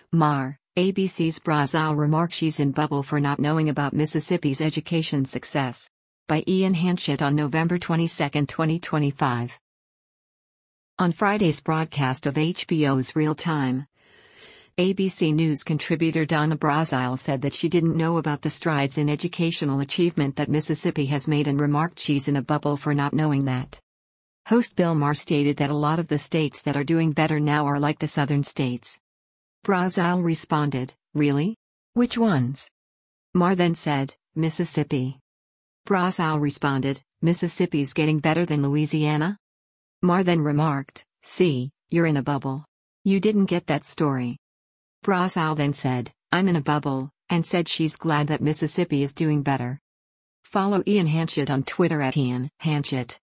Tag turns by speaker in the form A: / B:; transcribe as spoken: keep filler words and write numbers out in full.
A: Mar, A B C's Brazel remarks she's in bubble for not knowing about Mississippi's education success. By Ian Hanchett on November twenty-second, twenty twenty-five. On Friday's broadcast of H B O's Real Time, A B C News contributor Donna Brazel said that she didn't know about the strides in educational achievement that Mississippi has made and remarked she's in a bubble for not knowing that. Host Bill Maher stated that a lot of the states that are doing better now are like the southern states. Brazel responded, "Really? Which ones?" Maher then said, "Mississippi." Brazel responded, "Mississippi's getting better than Louisiana?" Maher then remarked, "See, you're in a bubble. You didn't get that story." Brazel then said, "I'm in a bubble," and said she's glad that Mississippi is doing better. Follow Ian Hanchett on Twitter at Ian Hanchett.